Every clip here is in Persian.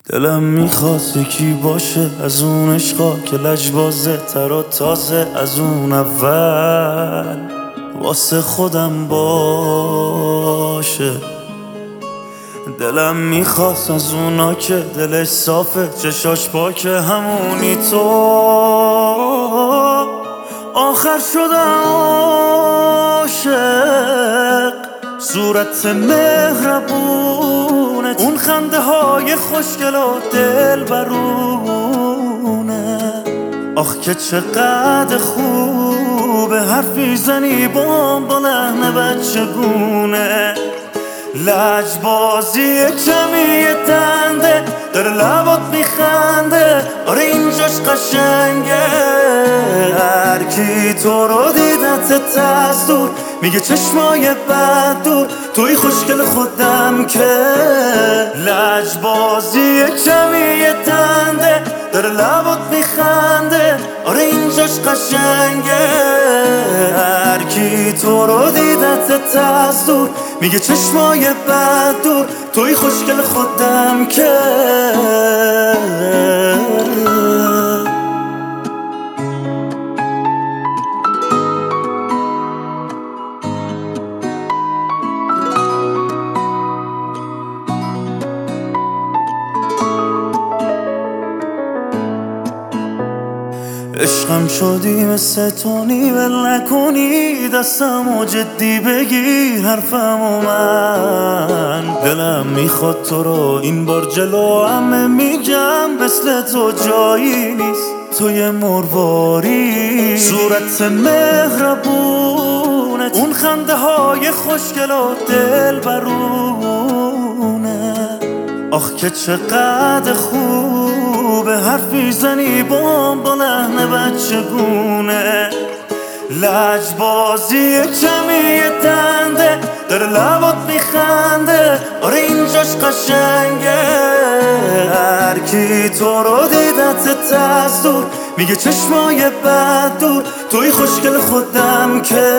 دلم میخواست یکی باشه از اون عشقا که لجبازه تر و تازه از اون اول واسه خودم باشه. دلم میخواست از اونا که دلش صافه چشاش پاکه همونی تو. آخر شدم عاشق صورت مهربونت، اون خنده های خوشگل و دل برونه. آخ که چقدر خوبه حرفی زنی با لحن بچگونه. لجبازی کمی دنده داره لبات میخنده، آره اینجاش قشنگه. هر کی تو رو دیدت از دور میگه چشمای بد دور، توی خوشگل خودم که. لجبازی کمی دنده داره لبات میخنده، آره اینجاش قشنگه. هر کی تو رو دیدت از دور میگه چشمای بد دور، توی خوشگل خودم که. عشقم شدی مثل تونی ول نکنی، دستمو جدی بگیر حرفمو من. دلم میخواد تو رو این بار جلو همه میگم، مثل تو جایی نیست توی مرواری. صورت مهربونت، اون خنده های خوشگل و دل برونه. آخ که چقدر خوبه حرفی زنی با لحن بچگونه. لجبازی کمی دنده داره لبات میخنده، آره اینجاش قشنگه. هر کی تو رو دیدت از دور میگه چشمای بد دور، توی خوشگل خودم که.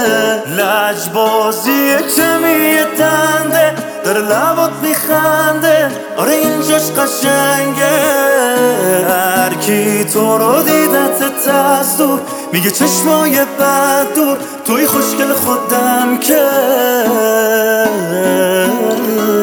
لجبازی کمی دنده داره لبات میخنده، آره اینجاش قشنگه. هر کی تو رو دیدت از دور میگه چشمای بد دور، توی خوشگل خودم که.